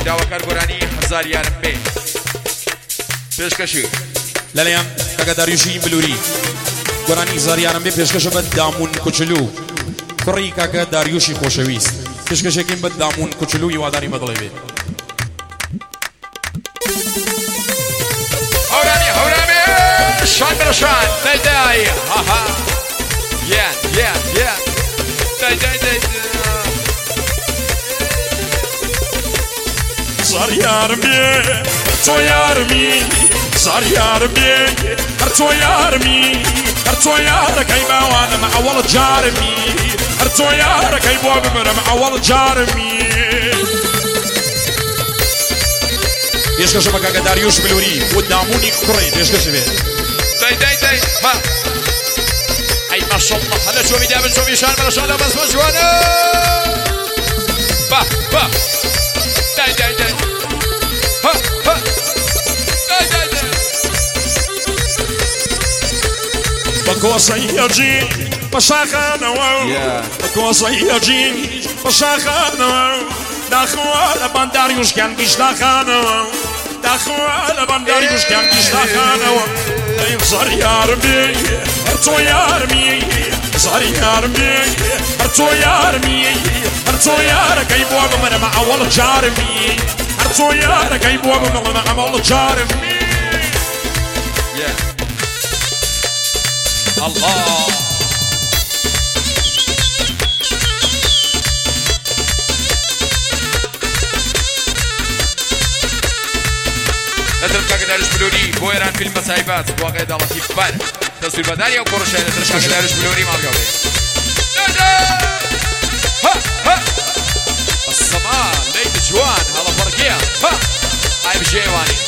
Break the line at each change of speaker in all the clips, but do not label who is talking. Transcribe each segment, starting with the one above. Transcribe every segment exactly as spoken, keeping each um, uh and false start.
داواکار گۆرانی هەزار یارم بێ پێشکەشی
لەلەیان کاکە داریوشی بلووری گۆرانی هەزار یارم بێ پێشکەشە بە دامون کوچلو کوڕی کاکە داریوشی خۆشەویست پێشکەشێکین بە دامون کوچلو هیواداری بەدڵێ بێت
هەورانی هەورامێ شان بەرەشان دەیدای هاها یان یان یان دەیدای دەیدای
زار یارم بێ هەر تۆ یارمی زار یارم بێ هەر تۆ یارمی هەر تۆ یارەکەی باوانم ئەوەڵ جارمی هەر تۆ یارەکەی بۆ ببرم ئەوەڵ جارمی پێشکەشە بە کاکە داریوش بلووری بۆ دامونی کوڕی پێشکەشە بێت
دەیدای دەی ها ئەی ماشەڵڵا هەلە چۆمی دابن چۆمی شان بەرەشان لە بەسمە جوانە با با دای دای دای ها ها دای دای دای
بە کۆسەی هەرجین بە شاخانەوە بە کۆسەی هەرجین بە شاخانەوە داخوا لە بەنداریوشکیان گیشتاخانەوە داخوا لە بەنداریوشکیان گیشتاخانەوە ئەی زار یارم بێ هەر تۆ یارمی زار یارم بێ هەر تۆ یارمی هەر تۆ یارەکەی بۆ بمرمە ئەوەڵ جارمی هەر تۆ یارەکەی بۆ بمرمە ئەوەڵ جارمی
الله نترم کاکە داریوش بلووری بۆ ئێران فیلمە تایبەت واقعی داڵەتی بەر تەسویر بەداری ئەو کۆڕەشە نترش کاکە داریوش بلووری ماڵگا بێ ها ها السەمان لەیت جوان هەڵە فەرقیە ها ئای بژێوانی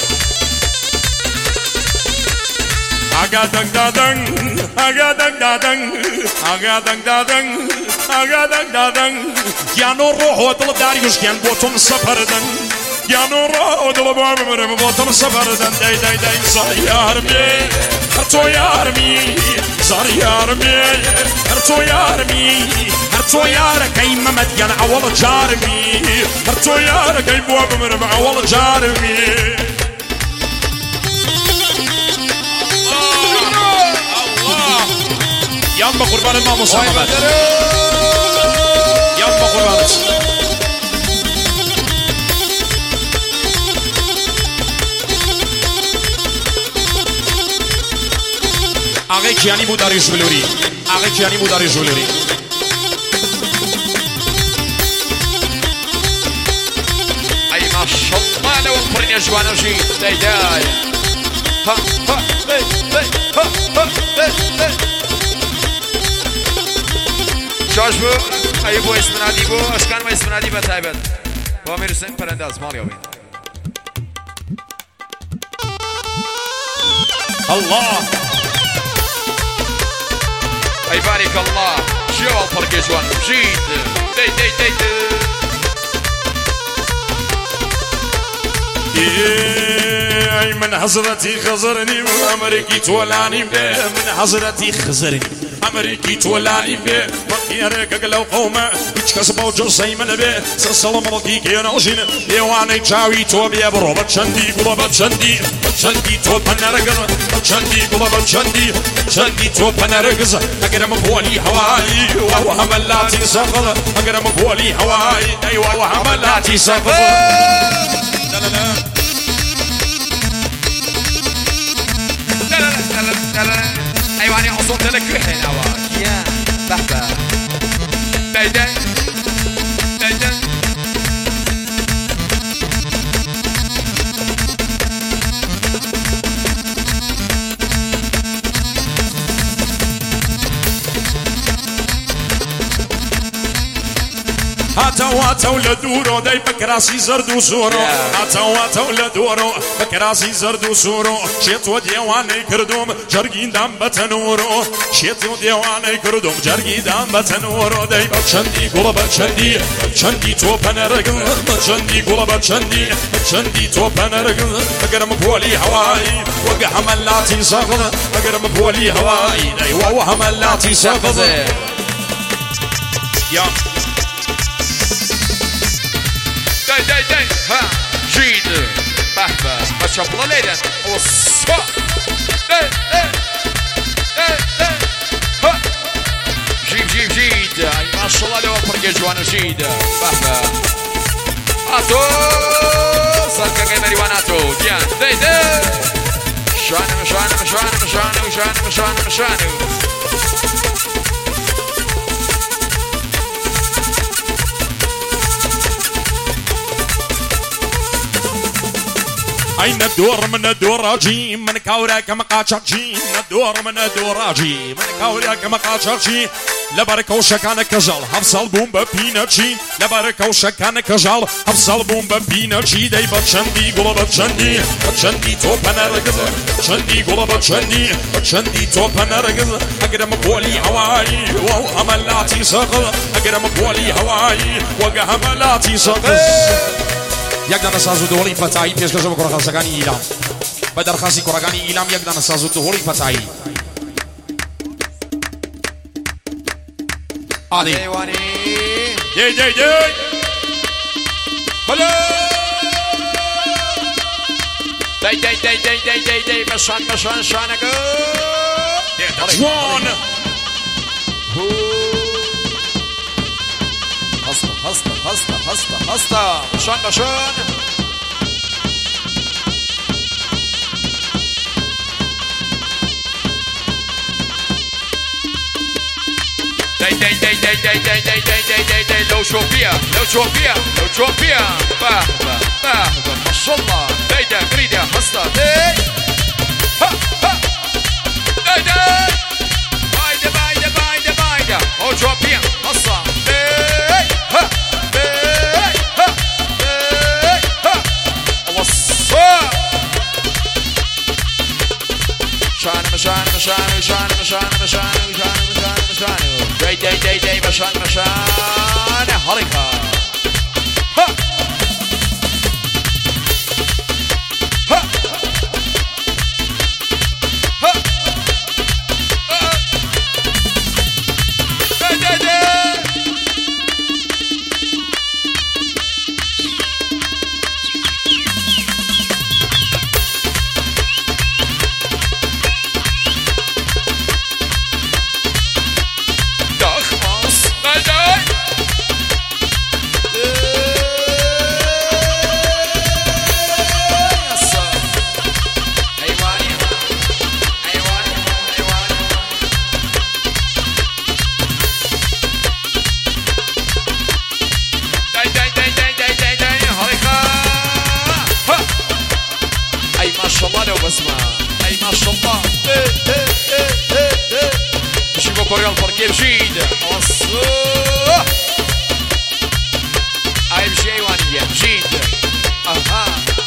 Aga dang da dang, aga dang da dang, aga dang da dang, aga dang da dang. Yano roho dil Daryushkian botum safardan. Yano roho dil babam botum safardan. Day day day zar yarmi, her to yarmi, zar yarmi, her to yarmi, her to yar kay Mehmet yan awal jarmi, her to yar kay babam awal jarmi. Yanma kurbanın namusu Mehmet. Yanma kurbanız. Ağay kiyani bu Daryush Bluuri. Ağay kiyani bu Daryush Bluuri.
Ay maşallah لو القرن يا جوان وجي داي ها ها داي داي ها ها داي داي شاش بو أي بو اسم نادي بو أشكان ما اسم نادي بتاعبد وامير سن پرنداز مال يومين
الله
أي بارك الله شو الفرق يا جوان جيد داي داي داي
داي من حضرتي خزرني أمريكي تولاني من حضرتي خزرني أمريكي تولاني به مقيرك قلو قومة هيش كسبو جرسي من به سلسل ملكي كينا الجين يواني جاوي توبي برو بچندي قلو بچندي بچندي تو بنرقز بچندي قلو بچندي بچندي تو بنرقز أقرم بولي هواي وهو هملاتي سفل أقرم بولي هواي أيوة وهو هملاتي سفل لا لا لا
لا لا لا لا أيواني أصوت لك وحين أواك يا بحبة دايدا دايدا
هاتوا هاتوا لدورو داي بكراسي زردو سورو هاتوا هاتوا لدورو بكراسي زردو سورو شيتو ديواني كردوم جرگين دام بتنورو شيتو ديواني كردوم جرگين دام بتنورو داي بچندي گولا بچندي بچندي تو پنرگل بچندي گولا بچندي بچندي تو پنرگل اگرم بولي هواي وقع حملاتي ساقل اگرم بولي هواي داي واو حملاتي ساقل يا
داي داي داي ها جيد بهبه بچه بلا لیدن وصفا ايه ايه ايه ايه ها جيب جيب جيد اي ما شاء الله لو فرق جوانو جيد بهبه اتو سالكا قيمري واناتو ديان دي دي شانو شانو شانو شانو شانو شانو شانو
أين الدور من الدراجي من كورك مقاچاچي الدور من الدراجي من كورك مقاچاچي لبرك وشكان كجال حفصل بوم ببينچي لبرك وشكان كجال حفصل بوم ببينچي داي بچندي گولا بچندي بچندي تو پنرگز چندي گولا بچندي بچندي تو پنرگز اگرم بولي هواي و عملاتي سقل اگرم بولي هواي و عملاتي سقل یک دانه سازو دولی فتایی پیشکش بکره خاصگانی ایلام به درخواست کرگانی ایلام یک دانه سازو دولی فتایی آدی
ایوانی
دی دی دی
بله دی دی دی دی دی دی دی بشان بشان شانگو
جوان
هستا هستا هستا هستا هستا بشان بشان داي داي داي داي داي داي داي داي داي داي داي لو شو فيها لو شو فيها لو شو فيها بهبة بهبة ما شاء الله داي داي قريدة هستا داي ها ها داي داي بايدة بايدة بايدة بايدة لو شو فيها هستا داي ها داي ها داي ها وصا شان مشان مشان مشان مشان مشان مشان مشان مشان داي داي داي داي مشان مشان حركة ها ها ها داي داي داي كوريال فرقي بجيد وصوه اي بشي ايوانية بجيد اها